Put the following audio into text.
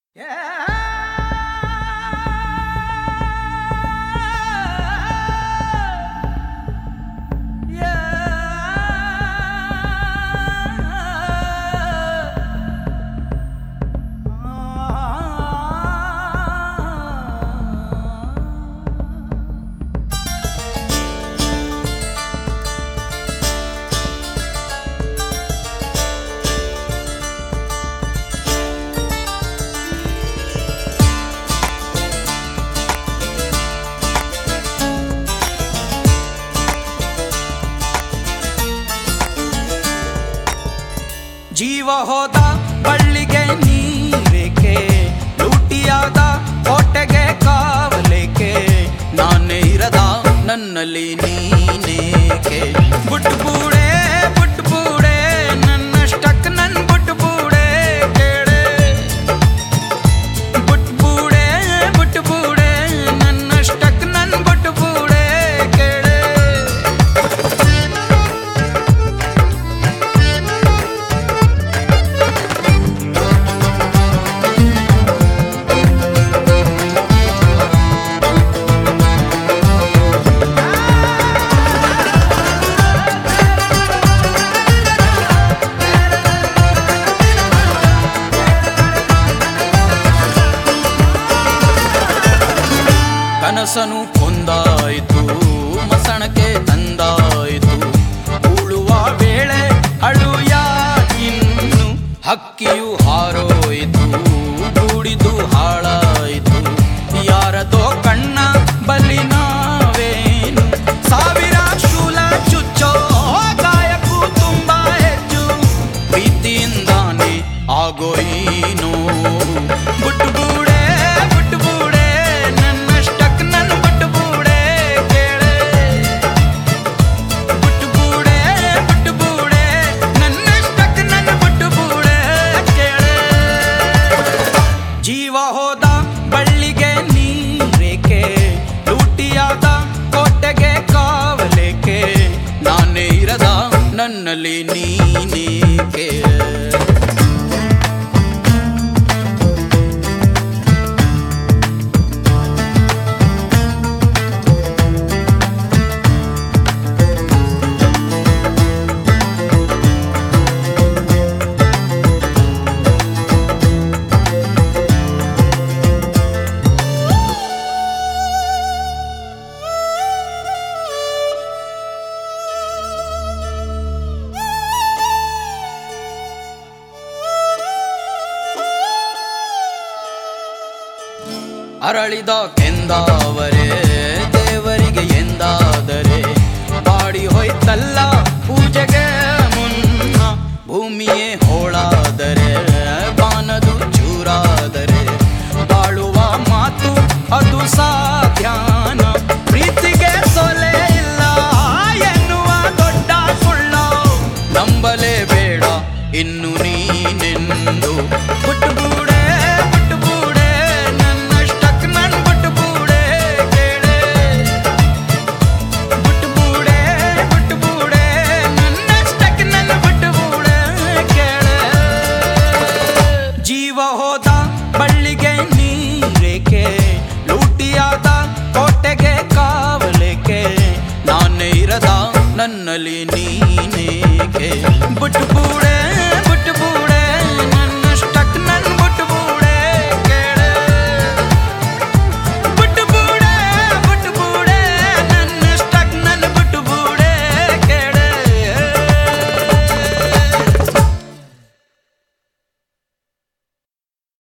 ಜೀವ ಹೋದ ಬಳ್ಳಿಗೆ ನೀರೇಕೆ, ಲೂಟಿಯಾದ ಕೋಟೆಗೆ ಕಾವಲೇಕೆ, ನಾನೇ ಇರದ ನನ್ನಲ್ಲಿ ನೀನೇಕೆ. ಬುಟ್ಬೂಡೆ ಬುಟ್ಬೂಡೆ ನನ್ನಷ್ಟಕ್ ನನ್ ಬುಟ್ಬೂಡೆ ಕೇಳೆ. ಬುಟ್ಬೂಡೆ ಬುಟ್ಬೂಡೆ ನನ್ನಷ್ಟಕ್ ನನ್ ಬುಟ್ಬೂಡೆ ಕೇಳೆ. ಕನಸನು ಕೊಂದಾಯಿತು, ಮಸಣಕ್ಕೆ ತಂದಾಯಿತು, ಉಳುವ ವೇಳೆ ಅಳುಯ ಇನ್ನು. ಹಕ್ಕಿಯು ಹಾರೋಯಿತು, ಗೂಡಿದು ಹಾಳಾಯಿತು, ಯಾರದೋ ಕಣ್ಣ ಬಲಿ ನಾವೇನು. ಸಾವಿರ ಶೂಲ ಚುಚ್ಚೋ ಗಾಯಕ್ಕೂ ತುಂಬ ಹೆಚ್ಚು, ಪ್ರೀತಿಯಿಂದಾನೆ ಆಗೋಯಿನೋ. ಬುಟ್ಬೂಡೆ ಬುಟ್ಬೂಡೆ ನನ್ನಷ್ಟಕ್ ನನ್ ಬುಟ್ಬೂಡೆ ಕೇಳೆ. ಬುಟ್ಬೂಡೆ ಬುಟ್ಬೂಡೆ ನನ್ನಷ್ಟಕ್ ನನ್ ಬುಟ್ಬೂಡೆ ಕೇಳೆ. ಜೀವ ಹೋದ ಬಳ್ಳಿಗೆ ನೀರೇಕೆ, ಲೂಟಿಯಾದ ಕೋಟೆಗೆ ಕಾವಲೇಕೆ, ನಾನೇ ಇರದ ನನ್ನಲ್ಲಿ ನೀನೇಕೆ. ಅರಳಿದ ಕೆಂದಾವರೆ ದೇವರಿಗೆ ಎಂದಾದರೆ, ಬಾಡಿ ಹೋಯ್ತಲ್ಲ ಪೂಜೆಗೆ ಮುನ್ನ. ಭೂಮಿಯೇ ಹೋಳಾದರೆ ಬಾನದು ಚೂರಾದರೆ, ಬಾಳುವ ಮಾತು ಅದು ಸಾಧ್ಯಾನ. ಪ್ರೀತಿಗೆ ಸೊಲೆ ಇಲ್ಲ ಎನ್ನುವ ದೊಡ್ಡ ಸುಳ್ಳು ನಂಬಲೇಬೇಡ ಇನ್ನು ನೀನೆಂದು. ಬುಟ್ಬೂಡೆ ಬುಟ್ಬೂಡೆ ನನ್ನಷ್ಟಕ್ ನನ್ ಬುಟ್ಬೂಡೆ ಕೇಳೆ. ಬುಟ್ಬೂಡೆ ಬುಟ್ಬೂಡೆ ನನ್ನಷ್ಟಕ್ ನನ್ ಬುಟ್ಬೂಡೆ ಕೇಳೆ. ಜೀವ ಹೋದ ಬಳ್ಳಿಗೆ ನೀರೇಕೆ, ಲೂಟಿಯಾದ ಕೋಟೆಗೆ ಕಾವಲೇಕೆ, ನಾನೇ ಇರದ ನನ್ನಲ್ಲಿ ನೀನೇಕೆ. ಬುಟ್ಬೂಡೆ